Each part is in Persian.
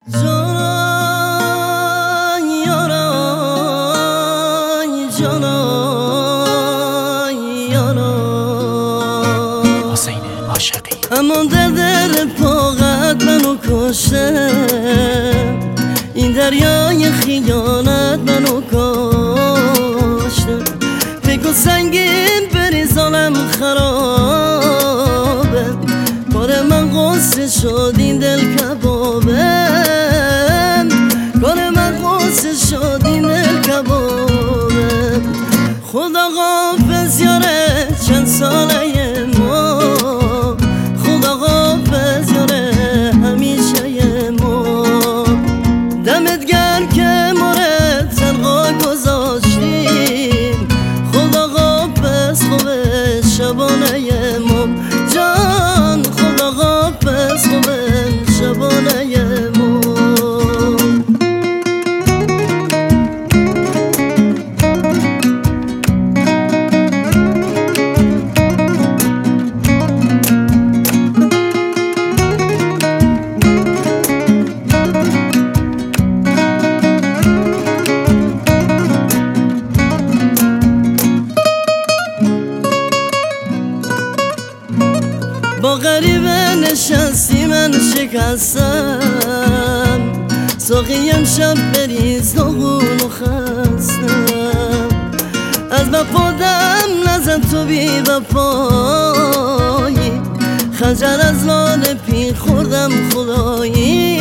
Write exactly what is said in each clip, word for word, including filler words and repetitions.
جانای یارای جانای یارای حسین عاشقی اما در در پاقت منو کشته، این دریای خیانت منو کشته. فکر سنگین بری ظالم خرابه، کار من قصه شد این دل کبابه، کار من قصه شد این دل کبابه. خدا غافظ یاره چند ساله ما، خدا غافظ یاره همیشه ما. دمت گرم که مورد تنها گذاشتیم، خدا غافظ خوبه شبانه ما جان، خدا غافظ خوبه شبانه ما. با غریبه نشستی من شکستم، ساقی امشب بریز داغون و خستم. از وفا دم نزن تو بی وفایی، خنجر از لاله پی خوردم خدایی،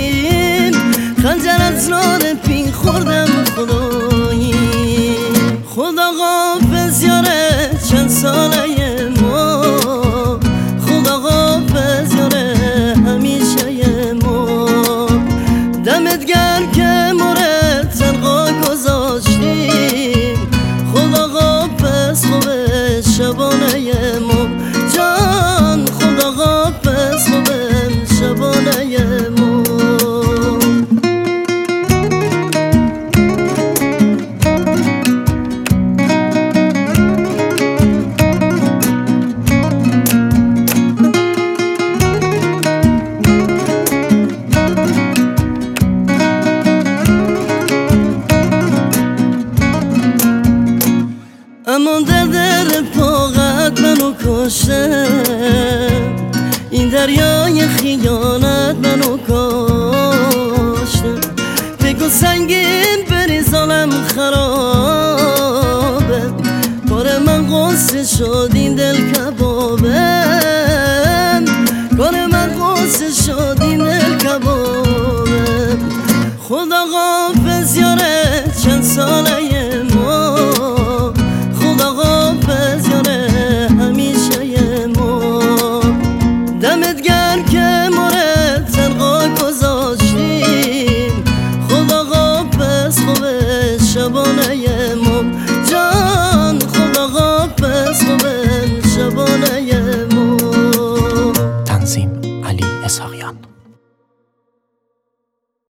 خنجر از لاله پی خوردم خدایی. خدا غافظ یاره چند ساله ما، خدا غافظ یاره همیشه ما. دمت گرم که مورد تنها گذاشتیم، خدا غافظ خوبه شبانه ما جان، خدا غافظ خوبه شبانه ما. اما در در پاقت منو کشته، این دریای خیانت منو کشته. فکر سنگین بری ظالم خرابه، کار من قصه شد این دل